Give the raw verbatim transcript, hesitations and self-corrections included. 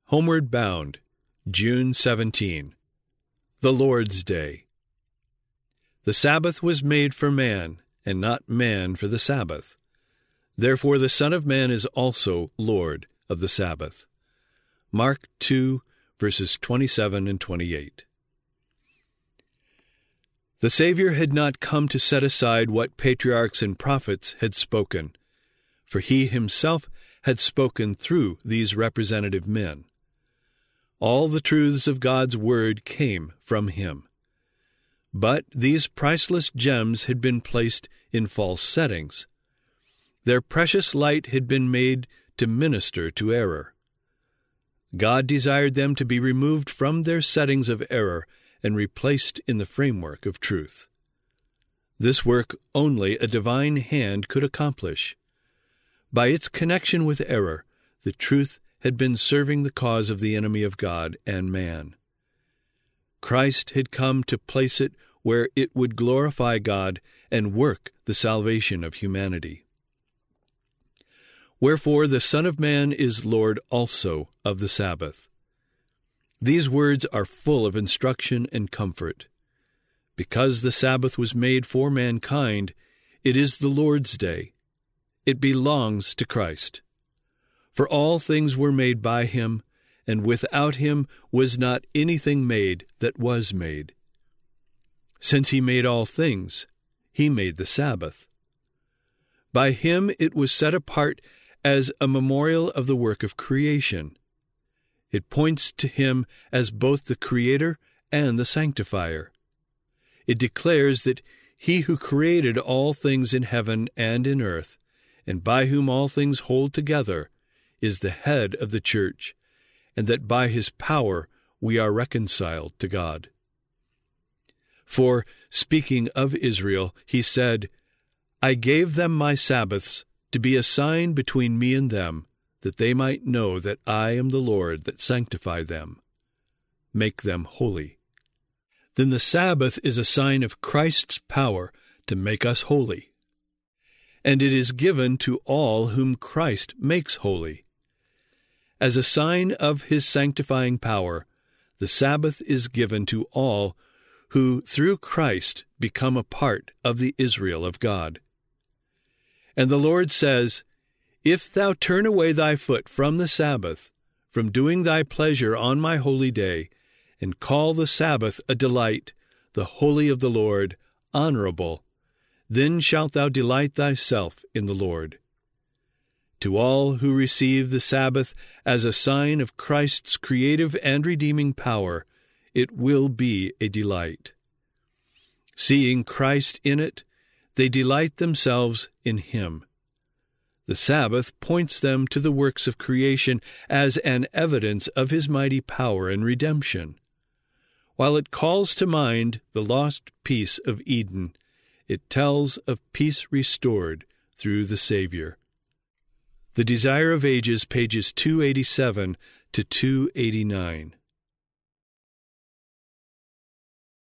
Homeward Bound, June seventeenth. The Lord's Day. The Sabbath was made for man, and not man for the Sabbath. Therefore the Son of Man is also Lord of the Sabbath. Mark two, verses twenty-seven and twenty-eight. The Savior had not come to set aside what patriarchs and prophets had spoken, for he himself had spoken through these representative men. All the truths of God's Word came from him. But these priceless gems had been placed in false settings. Their precious light had been made to minister to error. God desired them to be removed from their settings of error and replaced in the framework of truth. This work only a divine hand could accomplish. By its connection with error, the truth had been serving the cause of the enemy of God and man. Christ had come to place it where it would glorify God and work the salvation of humanity. Wherefore the Son of Man is Lord also of the Sabbath. These words are full of instruction and comfort. Because the Sabbath was made for mankind, it is the Lord's Day. It belongs to Christ. For all things were made by him, and without him was not anything made that was made. Since he made all things, he made the Sabbath. By him it was set apart as a memorial of the work of creation. It points to him as both the Creator and the Sanctifier. It declares that he who created all things in heaven and in earth, and by whom all things hold together, is the head of the church, and that by his power we are reconciled to God. For, speaking of Israel, he said, I gave them my Sabbaths to be a sign between me and them, that they might know that I am the Lord that sanctify them. Make them holy. Then the Sabbath is a sign of Christ's power to make us holy. And it is given to all whom Christ makes holy. As a sign of his sanctifying power, the Sabbath is given to all who through Christ become a part of the Israel of God. And the Lord says, If thou turn away thy foot from the Sabbath, from doing thy pleasure on my holy day, and call the Sabbath a delight, the holy of the Lord, honorable, then shalt thou delight thyself in the Lord. To all who receive the Sabbath as a sign of Christ's creative and redeeming power, it will be a delight. Seeing Christ in it, they delight themselves in him. The Sabbath points them to the works of creation as an evidence of his mighty power and redemption. While it calls to mind the lost peace of Eden, it tells of peace restored through the Savior. The Desire of Ages, pages two eighty-seven to two eighty-nine.